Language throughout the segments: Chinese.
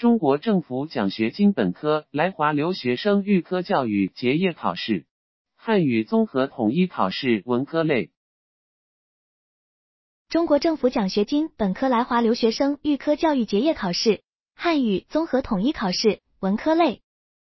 中国政府奖学金本科来华留学生预科教育结业考试，汉语综合统一考试文科类。 中国政府奖学金本科来华留学生预科教育结业考试，汉语综合统一考试文科类。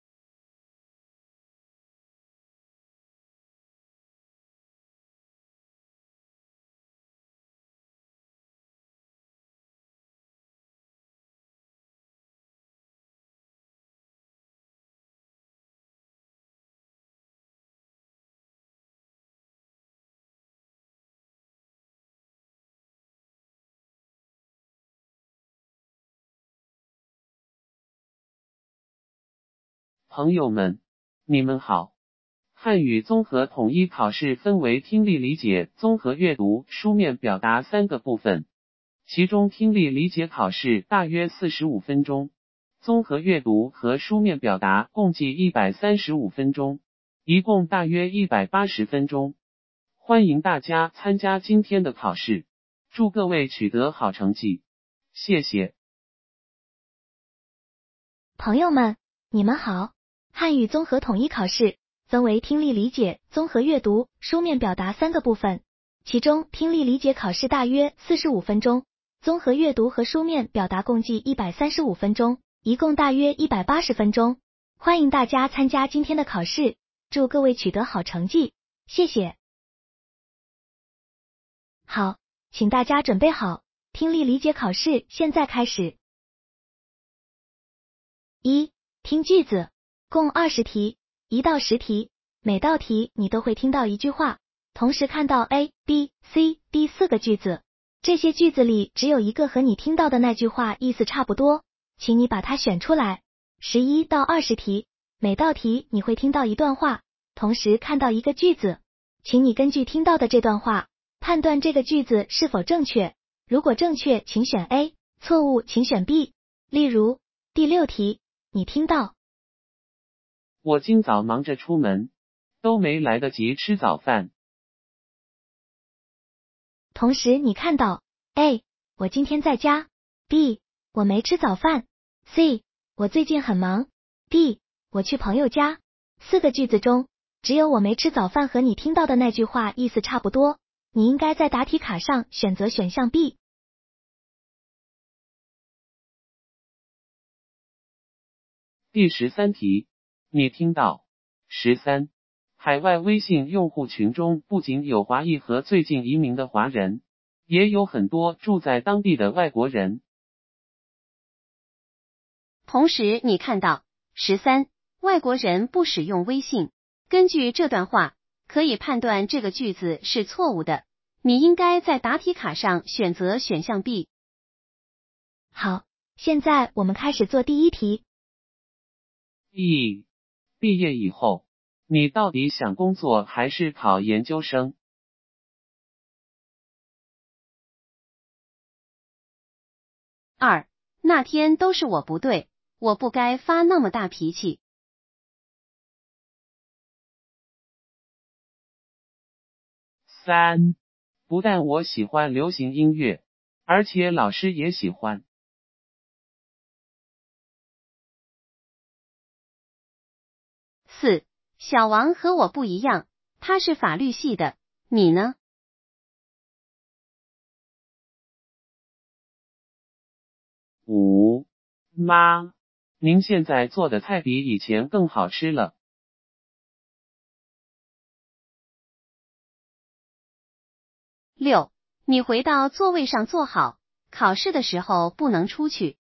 朋友们，你们好。汉语综合统一考试分为听力理解、综合阅读、书面表达3个部分，其中听力理解考试大约45分钟，综合阅读和书面表达共计135分钟，一共大约180分钟。欢迎大家参加今天的考试，祝各位取得好成绩，谢谢。 朋友们，你们好。汉语综合统一考试分为听力理解、综合阅读、书面表达3个部分，其中听力理解考试大约45分钟，综合阅读和书面表达共计135分钟，一共大约180分钟。欢迎大家参加今天的考试，祝各位取得好成绩，谢谢。好，请大家准备好，听力理解考试现在开始。1. 听句子，共20题，1到10题，每道题你都会听到一句话，同时看到 A、B、C、D 4个句子，这些句子里只有一个和你听到的那句话意思差不多，请你把它选出来。11到20题，每道题你会听到一段话，同时看到一个句子，请你根据听到的这段话，判断这个句子是否正确，如果正确请选 A， 错误请选 B。例如，第6题，你听到我今早忙着出门，都没来得及吃早饭。 同时你看到 A， 我今天在家， B， 我没吃早饭， C， 我最近很忙， D， 我去朋友家。4个句子中，只有我没吃早饭和你听到的那句话意思差不多，你应该在答题卡上选择选项 B。 第13题，你听到。13. 海外微信用户群中不仅有华裔和最近移民的华人，也有很多住在当地的外国人。 同时你看到。13. 外国人不使用微信。根据这段话，可以判断这个句子是错误的，你应该在答题卡上选择选项 B。 好，现在我们开始做第1题。 毕业以后，你到底想工作还是考研究生 ？2. 那天都是我不对，我不该发那么大脾气。 3. 不但我喜欢流行音乐，而且老师也喜欢。 4. 小王和我不一样，他是法律系的，你呢 ？5. 妈，您现在做的菜比以前更好吃了。 6. 你回到座位上坐好，考试的时候不能出去。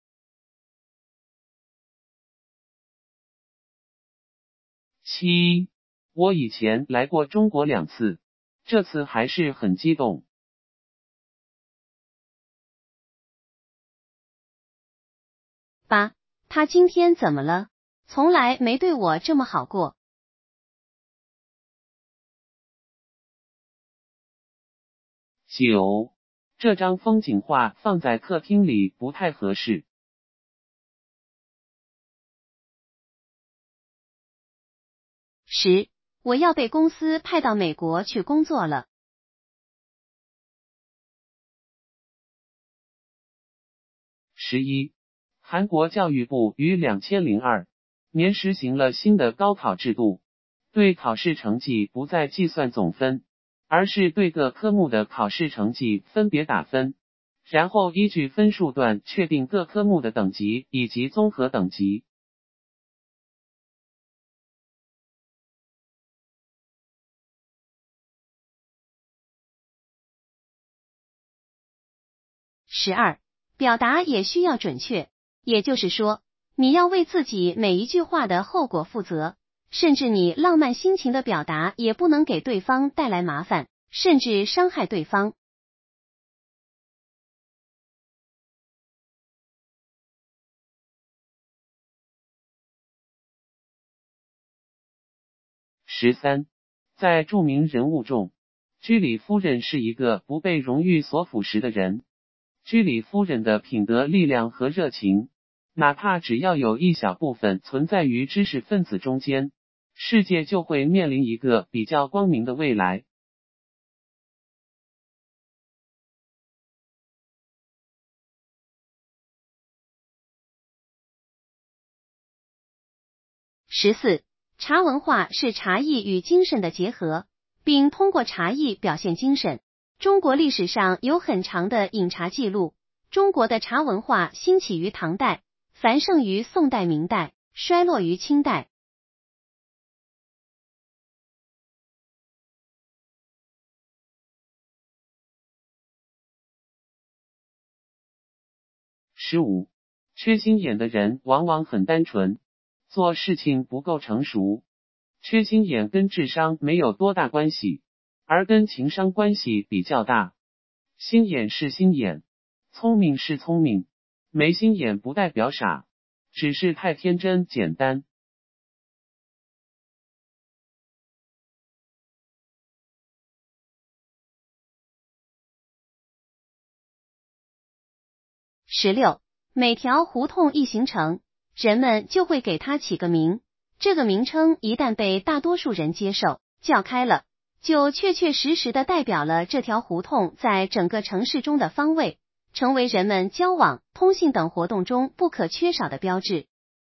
7. 我以前来过中国2次，这次还是很激动。 8. 他今天怎么了？从来没对我这么好过。 9. 这张风景画放在客厅里不太合适。 10. 我要被公司派到美国去工作了。 11. 韩国教育部于2002年实行了新的高考制度，对考试成绩不再计算总分，而是对各科目的考试成绩分别打分，然后依据分数段确定各科目的等级以及综合等级。 12. 表达也需要准确，也就是说，你要为自己每一句话的后果负责，甚至你浪漫心情的表达也不能给对方带来麻烦，甚至伤害对方。 13. 在著名人物中，居里夫人是一个不被荣誉所腐蚀的人。居里夫人的品德力量和热情，哪怕只要有一小部分存在于知识分子中间，世界就会面临一个比较光明的未来。 14. 茶文化是茶艺与精神的结合，并通过茶艺表现精神。中国历史上有很长的饮茶记录，中国的茶文化兴起于唐代，繁盛于宋代明代，衰落于清代。 15. 缺心眼的人往往很单纯，做事情不够成熟。缺心眼跟智商没有多大关系，而跟情商关系比较大。心眼是心眼，聪明是聪明，没心眼不代表傻，只是太天真简单。 16. 每条胡同一形成，人们就会给它起个名，这个名称一旦被大多数人接受，叫开了，就确确实实的代表了这条胡同在整个城市中的方位，成为人们交往、通信等活动中不可缺少的标志。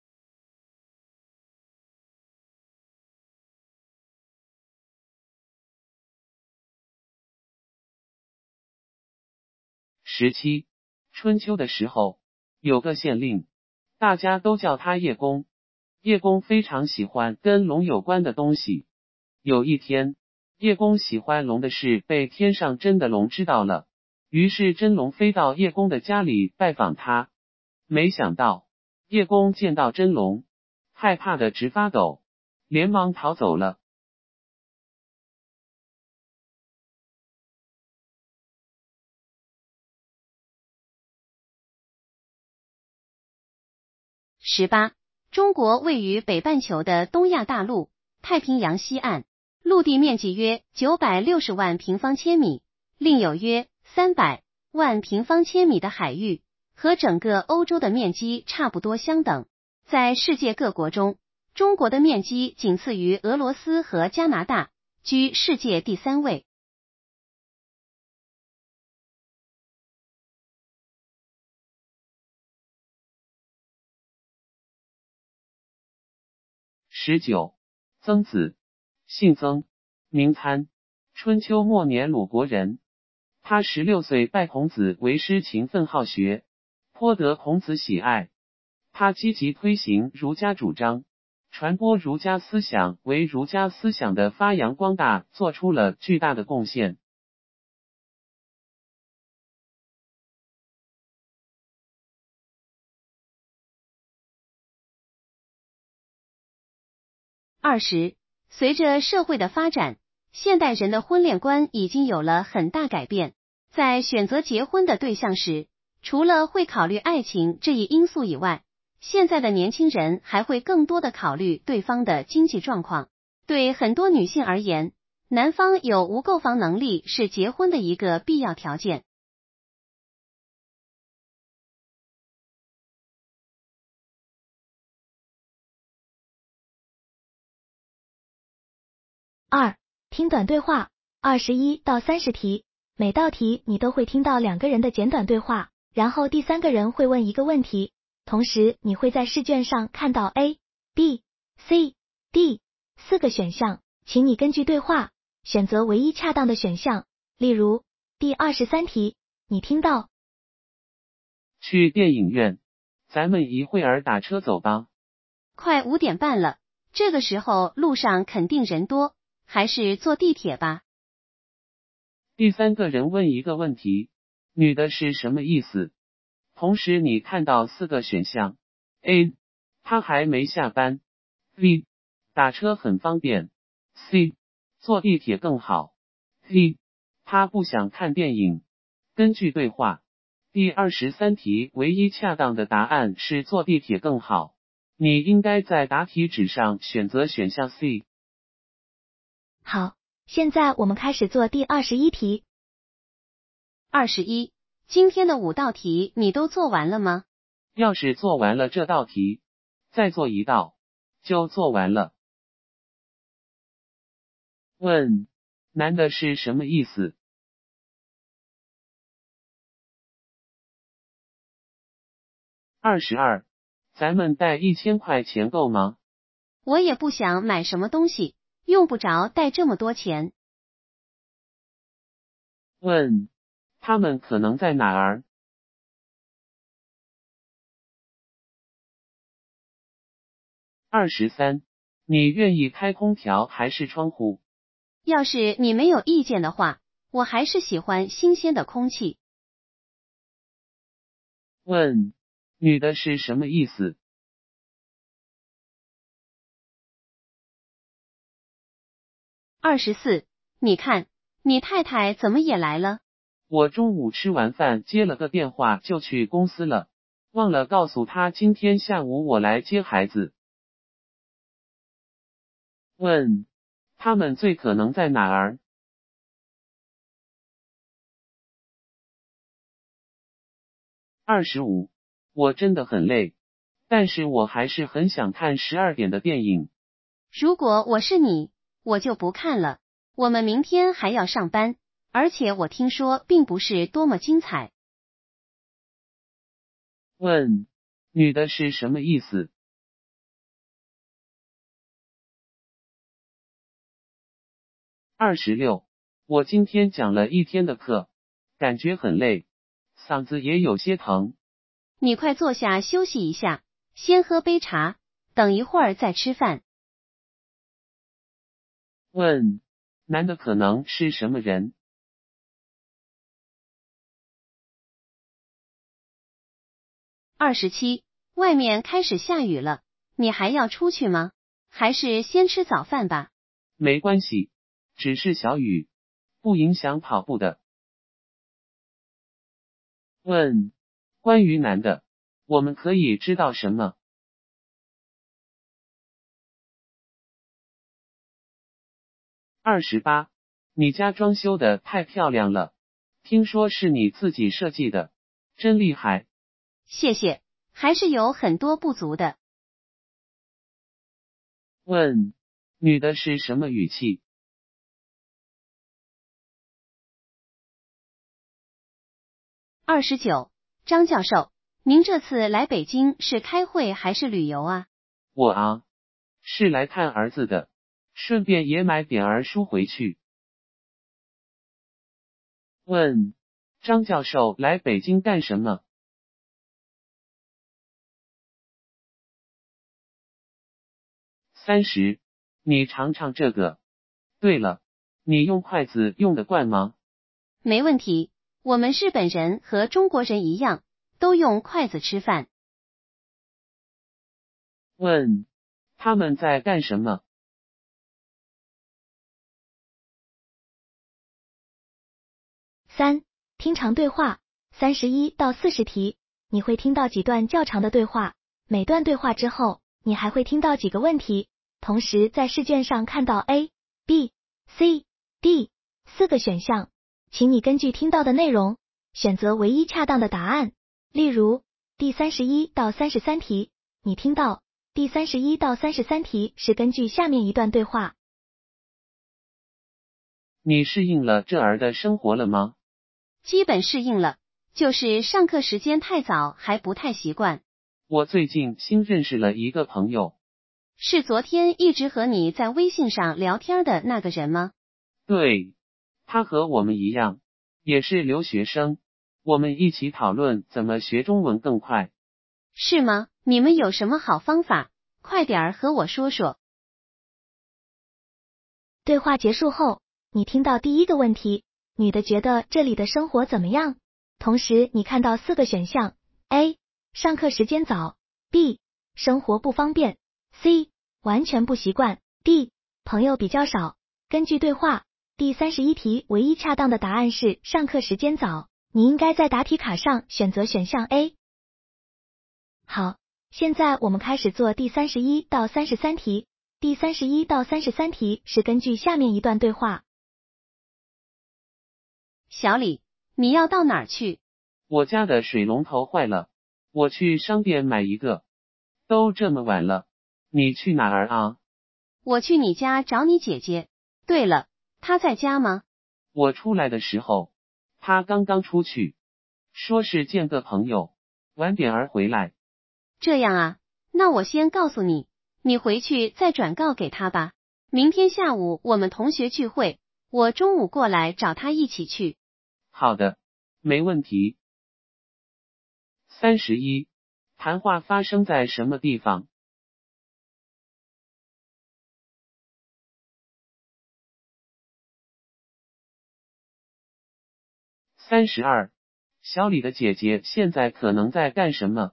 17. 春秋的时候，有个县令，大家都叫他叶公。叶公非常喜欢跟龙有关的东西。有一天，叶公喜欢龙的事被天上真的龙知道了，于是真龙飞到叶公的家里拜访他。没想到，叶公见到真龙，害怕的直发抖，连忙逃走了。 18. 中国位于北半球的东亚大陆，太平洋西岸，陆地面积约960万平方千米，另有约300万平方千米的海域，和整个欧洲的面积差不多相等。在世界各国中，中国的面积仅次于俄罗斯和加拿大，居世界第3位。 19. 曾子，姓曾，名参，春秋末年鲁国人。他16岁拜孔子为师，勤奋好学，颇得孔子喜爱。他积极推行儒家主张，传播儒家思想，为儒家思想的发扬光大做出了巨大的贡献。 20. 随着社会的发展，现代人的婚恋观已经有了很大改变。在选择结婚的对象时，除了会考虑爱情这一因素以外，现在的年轻人还会更多的考虑对方的经济状况。对很多女性而言，男方有无购房能力是结婚的一个必要条件。 2. 听短对话21到30题，每道题你都会听到2个人的简短对话，然后第3个人会问一个问题， 同时你会在试卷上看到 A、B、C、D 4个选项，请你根据对话选择唯一恰当的选项。例如第23题，你听到去电影院，咱们一会儿打车走吧。 快5点半了，这个时候路上肯定人多，还是坐地铁吧。 第三个人问一个问题，女的是什么意思？同时你看到4个选项 A 她还没下班， B 打车很方便， C 坐地铁更好， D 她不想看电影。根据对话，第23题唯一恰当的答案是坐地铁更好，你应该在答题纸上选择选项 C。 好，现在我们开始做第21题。 21，今天的5道题你都做完了吗？ 要是做完了这道题，再做一道，就做完了。问，男的是什么意思？22，咱们带1000块钱够吗？ 我也不想买什么东西，用不着带这么多钱。 问，他们可能在哪儿？23，你愿意开空调还是窗户？ 要是你没有意见的话，我还是喜欢新鲜的空气。 问，女的是什么意思 ？24，你看，你太太怎么也来了？ 我中午吃完饭接了个电话就去公司了，忘了告诉她今天下午我来接孩子。问，他们最可能在哪儿？25，我真的很累，但是我还是很想看12点的电影。 如果我是你，我就不看了。我们明天还要上班，而且我听说并不是多么精彩。 问，女的是什么意思？26，我今天讲了一天的课，感觉很累，嗓子也有些疼。 你快坐下休息一下，先喝杯茶，等一会儿再吃饭。 问，男的可能是什么人 ？27，外面开始下雨了，你还要出去吗？还是先吃早饭吧？ 没关系，只是小雨，不影响跑步的。问，关于男的，我们可以知道什么？28，你家装修的太漂亮了，听说是你自己设计的，真厉害。 谢谢，还是有很多不足的。 问，女的是什么语气 ？29，张教授，您这次来北京是开会还是旅游啊？ 我啊，是来看儿子的，顺便也买点儿书回去。问，张教授来北京干什么？30，你尝尝这个。对了，你用筷子用得惯吗？ 没问题，我们日本人和中国人一样，都用筷子吃饭。 问，他们在干什么 ？3. 听长对话，31到40题，你会听到几段较长的对话，每段对话之后，你还会听到几个问题，同时在试卷上看到 A、B、C、D 4个选项，请你根据听到的内容，选择唯一恰当的答案。例如，第31到33题，你听到第31到33题是根据下面一段对话。 你适应了这儿的生活了吗？ 基本适应了，就是上课时间太早还不太习惯。 我最近新认识了一个朋友。 是昨天一直和你在微信上聊天的那个人吗？ 对，他和我们一样，也是留学生，我们一起讨论怎么学中文更快。 是吗？你们有什么好方法？快点儿和我说说。 对话结束后，你听到第一个问题，女的觉得这里的生活怎么样？同时你看到4个选项 ：A. 上课时间早 ；B. 生活不方便 ；C. 完全不习惯 ；D. 朋友比较少。根据对话，第31题唯一恰当的答案是上课时间早，你应该在答题卡上选择选项 A。好，现在我们开始做第31到33题。第31到33题是根据下面一段对话。 小李，你要到哪儿去？ 我家的水龙头坏了，我去商店买一个。都这么晚了，你去哪儿啊？ 我去你家找你姐姐。对了，她在家吗？ 我出来的时候，她刚刚出去，说是见个朋友，晚点儿回来。 这样啊，那我先告诉你，你回去再转告给她吧。明天下午我们同学聚会，我中午过来找她一起去。 好的，没问题。31. 谈话发生在什么地方？32. 小李的姐姐现在可能在干什么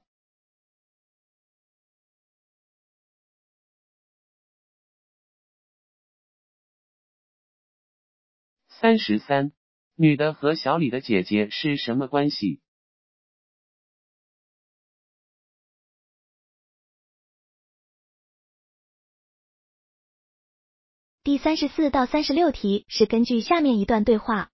？33. 女的和小李的姐姐是什么关系第34到36题是根据下面一段对话。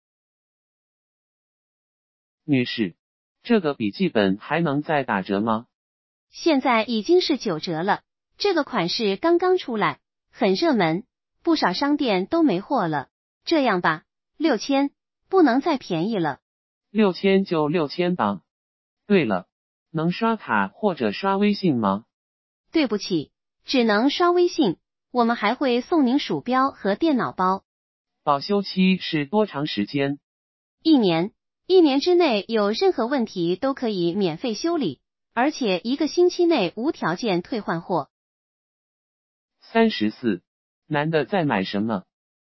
女士，这个笔记本还能再打折吗？ 现在已经是9折了，这个款式刚刚出来，很热门，不少商店都没货了。这样吧，6000，不能再便宜了。 6000就6000吧。对了，能刷卡或者刷微信吗？ 对不起，只能刷微信，我们还会送您鼠标和电脑包。 保修期是多长时间 ？1年，1年之内有任何问题都可以免费修理，而且1个星期内无条件退换货。 34. 男的在买什么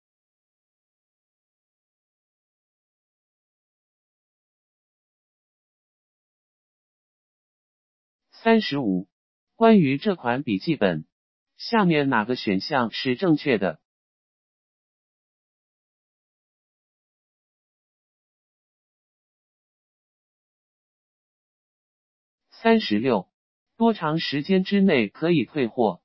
？35. 关于这款笔记本，下面哪个选项是正确的？36. 多长时间之内可以退货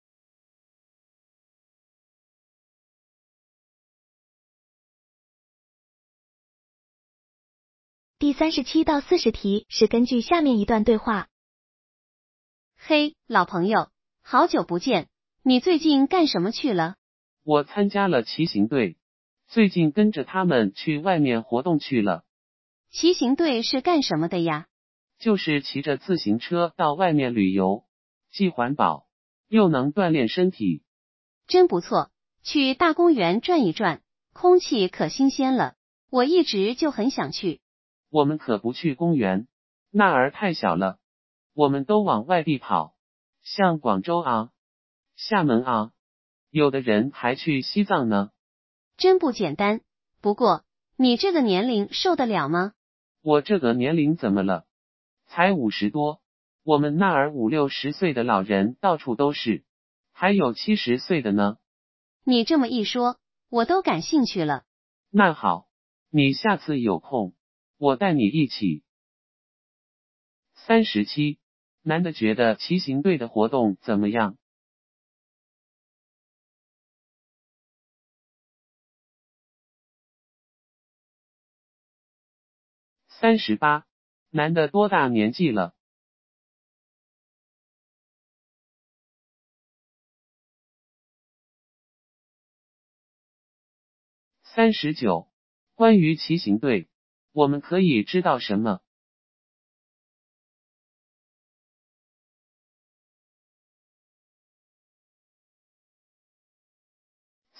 第37到40题是根据下面一段对话。 嘿，老朋友，好久不见，你最近干什么去了？ 我参加了骑行队，最近跟着他们去外面活动去了。 骑行队是干什么的呀？ 就是骑着自行车到外面旅游，既环保，又能锻炼身体。 真不错，去大公园转一转，空气可新鲜了，我一直就很想去。 我们可不去公园，那儿太小了，我们都往外地跑，像广州啊、厦门啊，有的人还去西藏呢。 真不简单，不过你这个年龄受得了吗？ 我这个年龄怎么了？才50多，我们那儿50、60岁的老人到处都是，还有70岁的呢。 你这么一说，我都感兴趣了。 那好，你下次有空，我带你一起。37. 男的觉得骑行队的活动怎么样？38. 男的多大年纪了？39. 关于骑行队，我们可以知道什么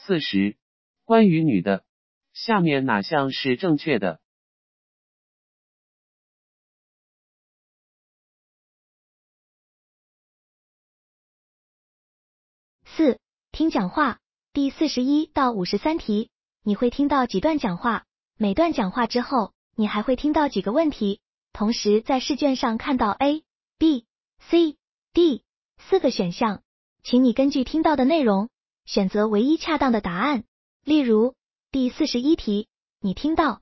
40. 关于女的，下面哪项是正确的 ？4. 听讲话。第41到53题，你会听到几段讲话？每段讲话之后，你还会听到几个问题？同时在试卷上看到 A、B、C、D 4个选项，请你根据听到的内容，选择唯一恰当的答案。例如，第41题，你听到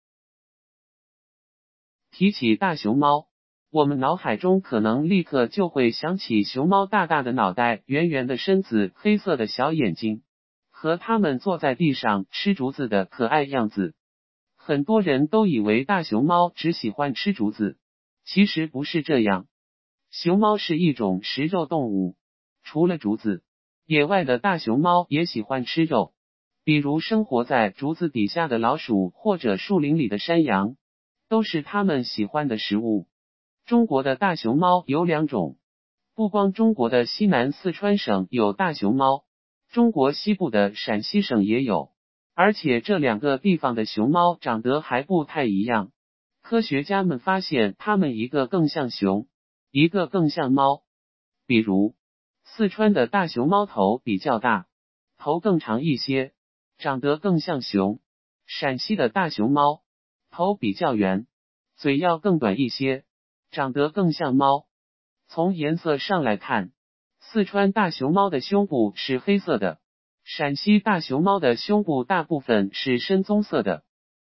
提起大熊猫，我们脑海中可能立刻就会想起熊猫大大的脑袋、圆圆的身子、黑色的小眼睛，和它们坐在地上吃竹子的可爱样子。很多人都以为大熊猫只喜欢吃竹子，其实不是这样。熊猫是一种食肉动物，除了竹子，野外的大熊猫也喜欢吃肉，比如生活在竹子底下的老鼠或者树林里的山羊，都是它们喜欢的食物。中国的大熊猫有2种，不光中国的西南四川省有大熊猫，中国西部的陕西省也有，而且这2个地方的熊猫长得还不太一样。科学家们发现它们一个更像熊，一个更像猫。比如，四川的大熊猫头比较大，头更长一些，长得更像熊；陕西的大熊猫头比较圆，嘴要更短一些，长得更像猫。从颜色上来看，四川大熊猫的胸部是黑色的，陕西大熊猫的胸部大部分是深棕色的。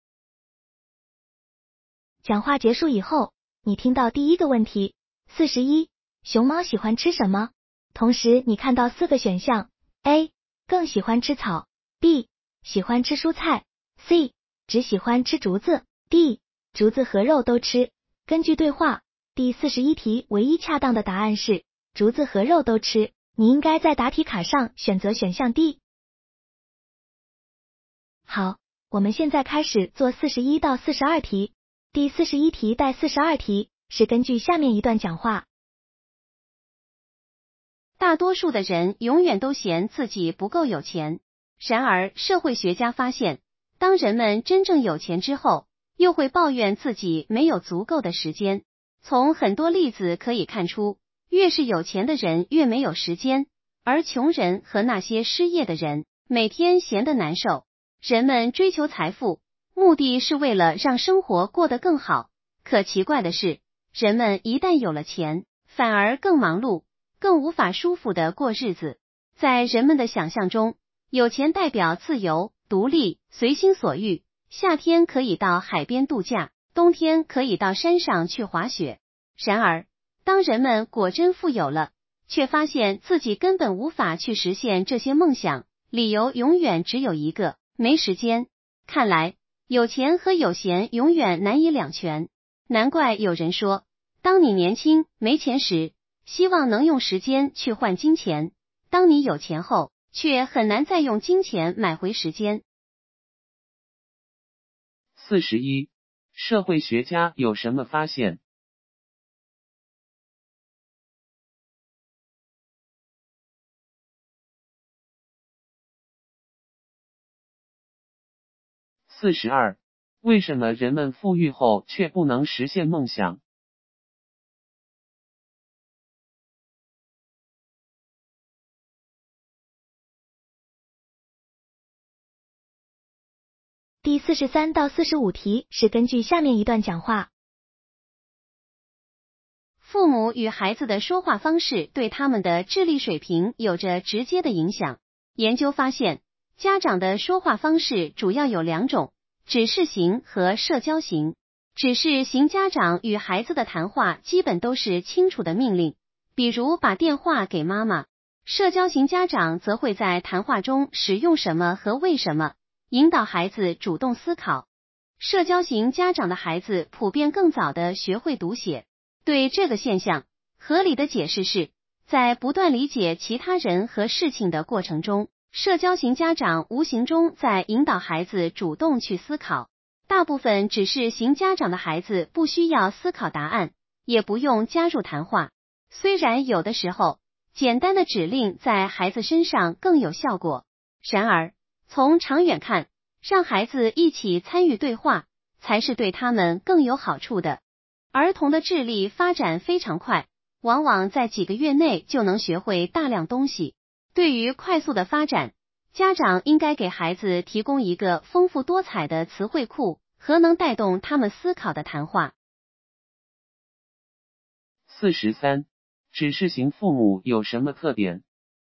讲话结束以后，你听到第一个问题41，熊猫喜欢吃什么？同时你看到4个选项 A 更喜欢吃草， B 喜欢吃蔬菜， C 只喜欢吃竹子， D 竹子和肉都吃。根据对话，第41题唯一恰当的答案是竹子和肉都吃，你应该在答题卡上选择选项 D。 好，我们现在开始做41到42题。第41题带42题是根据下面一段讲话。 大多数的人永远都嫌自己不够有钱，然而社会学家发现，当人们真正有钱之后，又会抱怨自己没有足够的时间。从很多例子可以看出，越是有钱的人越没有时间，而穷人和那些失业的人每天闲得难受。人们追求财富，目的是为了让生活过得更好，可奇怪的是，人们一旦有了钱，反而更忙碌，更无法舒服地过日子。在人们的想象中，有钱代表自由、独立、随心所欲，夏天可以到海边度假，冬天可以到山上去滑雪。然而，当人们果真富有了，却发现自己根本无法去实现这些梦想，理由永远只有一个：没时间。看来，有钱和有闲永远难以两全。难怪有人说，当你年轻没钱时，希望能用时间去换金钱；当你有钱后，却很难再用金钱买回时间。 41. 社会学家有什么发现？42. 为什么人们富裕后却不能实现梦想？ 第43到45题是根据下面一段讲话。 父母与孩子的说话方式对他们的智力水平有着直接的影响。研究发现，家长的说话方式主要有2种，指示型和社交型。指示型家长与孩子的谈话基本都是清楚的命令，比如把电话给妈妈。社交型家长则会在谈话中使用什么和为什么，引导孩子主动思考。社交型家长的孩子普遍更早地学会读写。对这个现象，合理的解释是，在不断理解其他人和事情的过程中，社交型家长无形中在引导孩子主动去思考。大部分指示型家长的孩子不需要思考答案，也不用加入谈话。虽然有的时候，简单的指令在孩子身上更有效果，然而， 从长远看，让孩子一起参与对话，才是对他们更有好处的。儿童的智力发展非常快，往往在几个月内就能学会大量东西。对于快速的发展，家长应该给孩子提供一个丰富多彩的词汇库和能带动他们思考的谈话。 43. 指示型父母有什么特点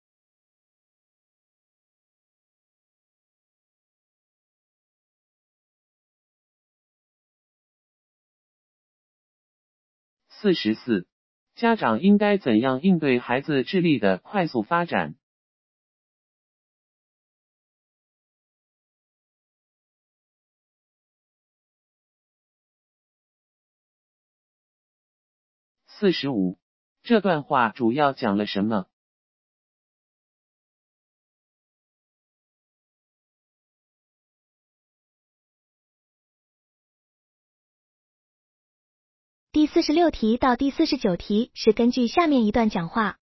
？44. 家长应该怎样应对孩子智力的快速发展？45. 这段话主要讲了什么？ 第46题到第49题是根据下面一段讲话。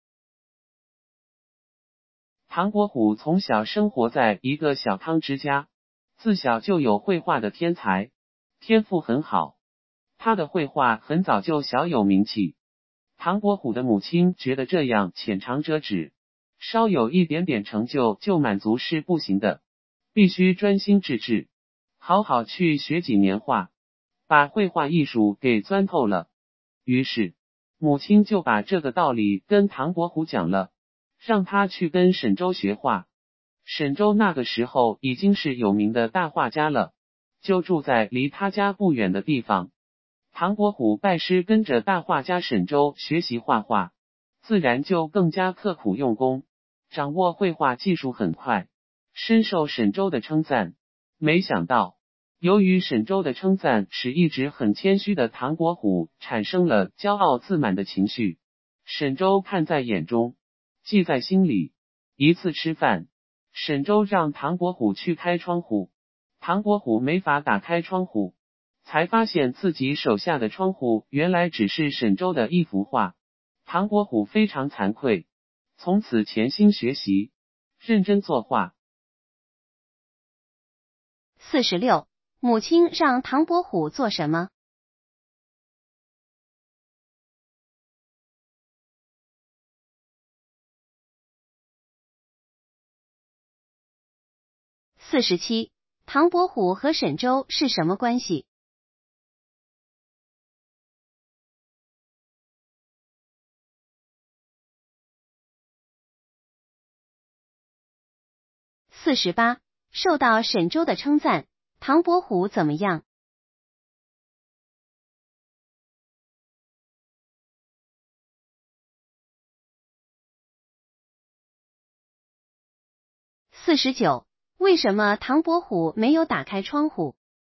唐伯虎从小生活在一个小康之家，自小就有绘画的天才，天赋很好。他的绘画很早就小有名气。唐伯虎的母亲觉得这样浅尝辄止，稍有一点点成就满足是不行的，必须专心致志，好好去学几年画，把绘画艺术给钻透了。于是，母亲就把这个道理跟唐伯虎讲了，让他去跟沈周学画。沈周那个时候已经是有名的大画家了，就住在离他家不远的地方。唐伯虎拜师跟着大画家沈周学习画画，自然就更加刻苦用功，掌握绘画技术很快，深受沈周的称赞。没想到，由于沈周的称赞，使一直很谦虚的唐伯虎产生了骄傲自满的情绪。沈周看在眼中，记在心里。一次吃饭，沈周让唐伯虎去开窗户，唐伯虎没法打开窗户，才发现自己手下的窗户原来只是沈周的一幅画。唐伯虎非常惭愧，从此潜心学习，认真作画。 46. 母亲让唐伯虎做什么？47. 唐伯虎和沈周是什么关系？48. 受到沈周的称赞，唐伯虎怎么样？49. 为什么唐伯虎没有打开窗户？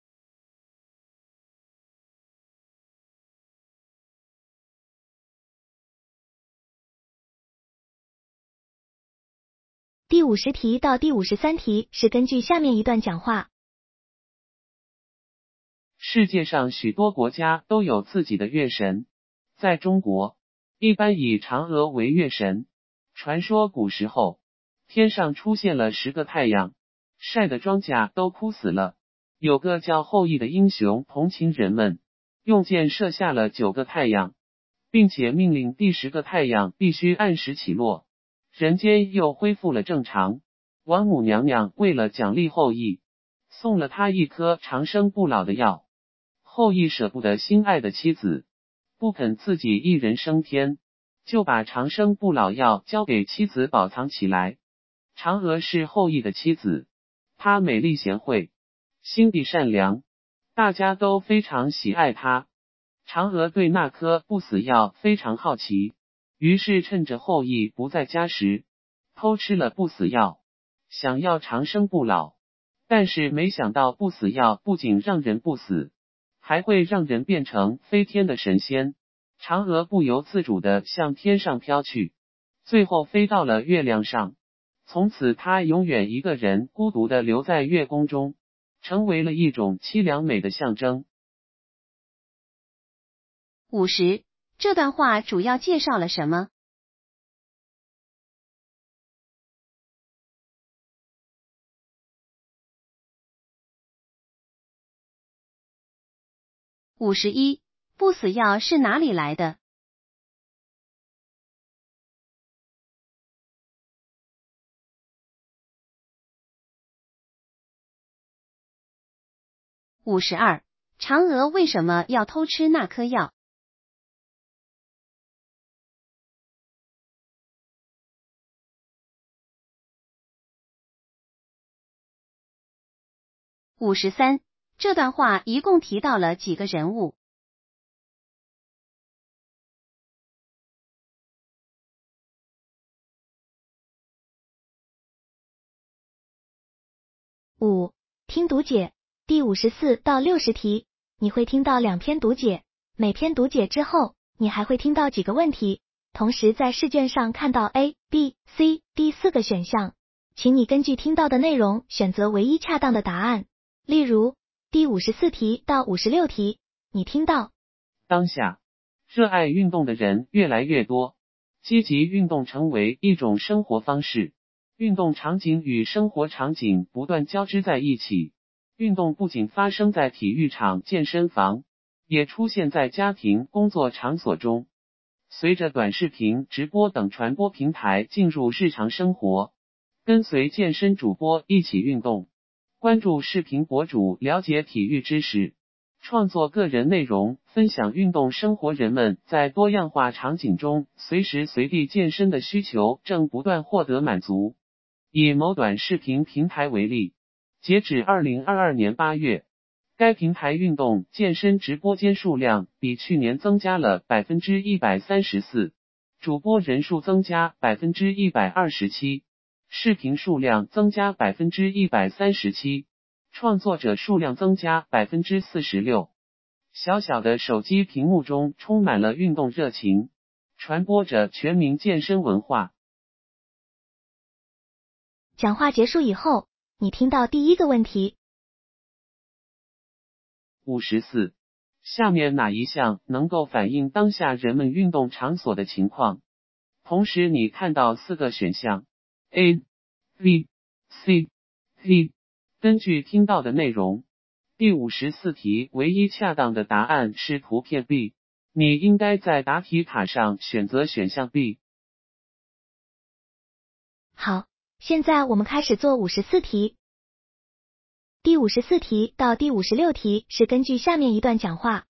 第50题到第53题是根据下面一段讲话。 世界上许多国家都有自己的月神，在中国，一般以嫦娥为月神。传说古时候，天上出现了10个太阳，晒的庄稼都枯死了。有个叫后羿的英雄同情人们，用箭射下了9个太阳，并且命令第10个太阳必须按时起落，人间又恢复了正常。王母娘娘为了奖励后羿，送了他一颗长生不老的药。后羿舍不得心爱的妻子，不肯自己一人升天，就把长生不老药交给妻子保藏起来。嫦娥是后羿的妻子，她美丽贤惠，心地善良，大家都非常喜爱她。嫦娥对那颗不死药非常好奇，于是趁着后羿不在家时，偷吃了不死药，想要长生不老。但是没想到不死药不仅让人不死，还会让人变成飞天的神仙。嫦娥不由自主地向天上飘去，最后飞到了月亮上。从此她永远一个人孤独地留在月宫中，成为了一种凄凉美的象征。 50. 这段话主要介绍了什么 51. 不死药是哪里来的？52. 嫦娥为什么要偷吃那颗药？53. 这段话一共提到了几个人物 5. 听读解第54到60题，你会听到2篇读解，每篇读解之后，你还会听到几个问题，同时在试卷上看到 A、B、C、D 4个选项，请你根据听到的内容选择唯一恰当的答案。例如，第54题到56题，你听到当下，热爱运动的人越来越多，积极运动成为一种生活方式。运动场景与生活场景不断交织在一起，运动不仅发生在体育场、健身房，也出现在家庭、工作场所中。随着短视频、直播等传播平台进入日常生活，跟随健身主播一起运动，关注视频博主了解体育知识，创作个人内容，分享运动生活，人们在多样化场景中随时随地健身的需求正不断获得满足。以某短视频平台为例，截止2022年8月，该平台运动健身直播间数量比去年增加了 134%， 主播人数增加 127%， 视频数量增加 137%， 创作者数量增加 46%。 小小的手机屏幕中充满了运动热情，传播着全民健身文化。 讲话结束以后，你听到第一个问题。 54. 下面哪一项能够反映当下人们运动场所的情况？同时你看到4个选项 A、B、C、D， 根据听到的内容，第54题唯一恰当的答案是图片 B， 你应该在答题卡上选择选项 B。 好，现在我们开始做54题。第54题到第56题是根据下面一段讲话。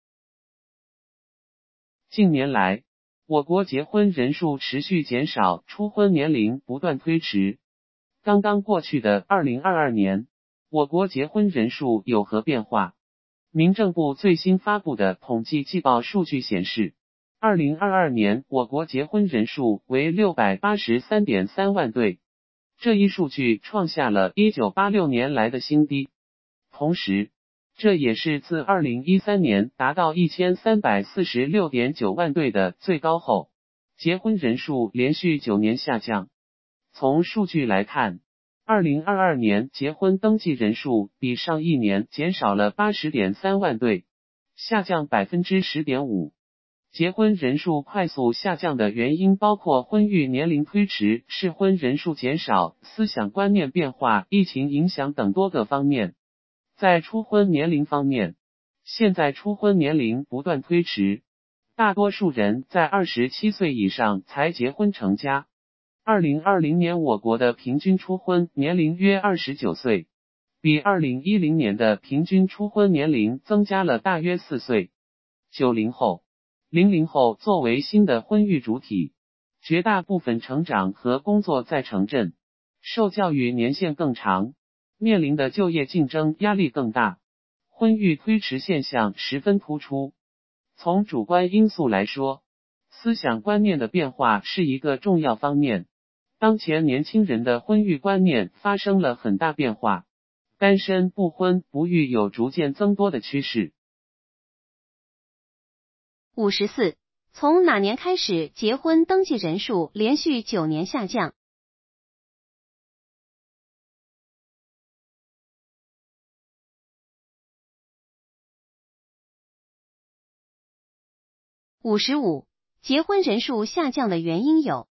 近年来，我国结婚人数持续减少，初婚年龄不断推迟。刚刚过去的2022年，我国结婚人数有何变化？民政部最新发布的统计季报数据显示，2022年我国结婚人数为 683.3 万对。这一数据创下了1986年来的新低，同时，这也是自2013年达到 1346.9 万对的最高后，结婚人数连续9年下降。从数据来看，2022年结婚登记人数比上一年减少了 80.3 万对，下降 10.5%。结婚人数快速下降的原因包括婚育年龄推迟、适婚人数减少、思想观念变化、疫情影响等多个方面。在初婚年龄方面，现在初婚年龄不断推迟，大多数人在27岁以上才结婚成家。2020年我国的平均初婚年龄约29岁，比2010年的平均初婚年龄增加了大约4岁。90后00后作为新的婚育主体，绝大部分成长和工作在城镇，受教育年限更长，面临的就业竞争压力更大，婚育推迟现象十分突出。从主观因素来说，思想观念的变化是一个重要方面。当前年轻人的婚育观念发生了很大变化，单身、不婚、不育有逐渐增多的趋势。 54. 从哪年开始结婚登记人数连续9年下降？55. 结婚人数下降的原因有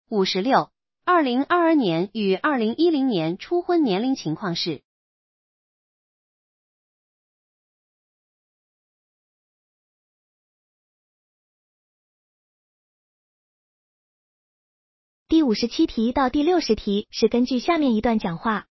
56. 2022年与2010年初婚年龄情况是。 第57题到第60题是根据下面一段讲话。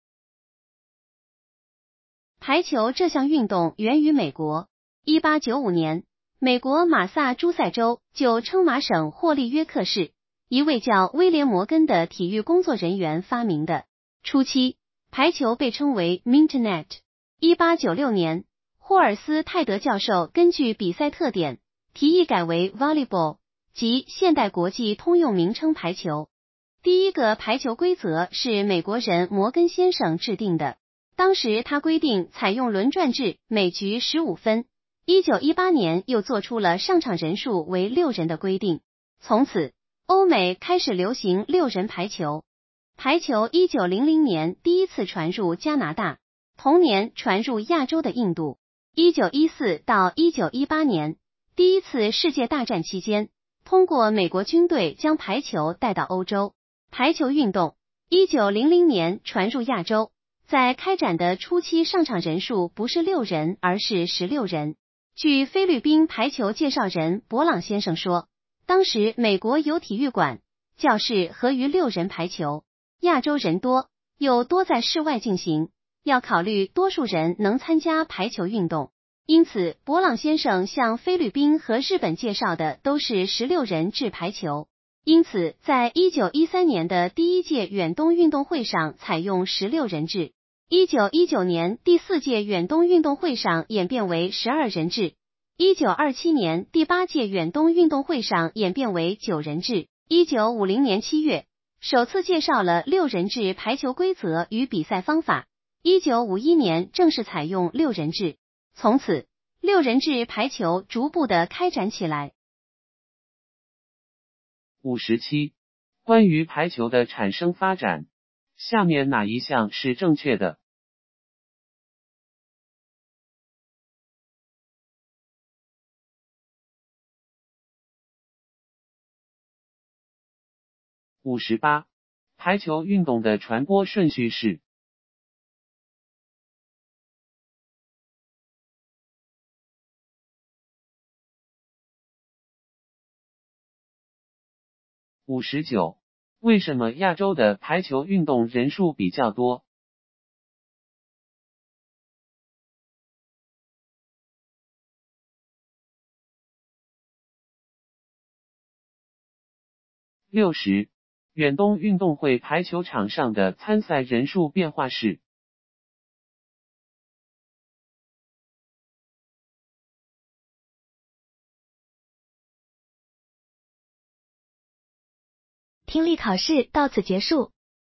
排球这项运动源于美国。1895年，美国马萨诸塞州就称马省霍利约克市一位叫威廉·摩根的体育工作人员发明的。初期，排球被称为 Mintonette。1896年，霍尔斯泰德教授根据比赛特点，提议改为 Volleyball， 即现代国际通用名称排球。第一个排球规则是美国人摩根先生制定的，当时他规定采用轮转制，每局15分。1918年又做出了上场人数为6人的规定，从此欧美开始流行6人排球。排球1900年第一次传入加拿大，同年传入亚洲的印度。1914到1918年，第一次世界大战期间，通过美国军队将排球带到欧洲。排球运动1900年传入亚洲，在开展的初期上场人数不是6人，而是16人。据菲律宾排球介绍人博朗先生说，当时美国有体育馆、教室合于6人排球，亚洲人多，又多在室外进行，要考虑多数人能参加排球运动，因此博朗先生向菲律宾和日本介绍的都是16人制排球。因此，在1913年的第一届远东运动会上采用16人制，1919年第4届远东运动会上演变为12人制，1927年第8届远东运动会上演变为9人制。1950年7月，首次介绍了6人制排球规则与比赛方法。1951年正式采用6人制，从此6人制排球逐步的开展起来。 57. 关于排球的产生发展，下面哪一项是正确的？58. 排球运动的传播顺序是59. 为什么亚洲的排球运动人数比较多？60. 远东运动会排球场上的参赛人数变化是听力考试到此结束。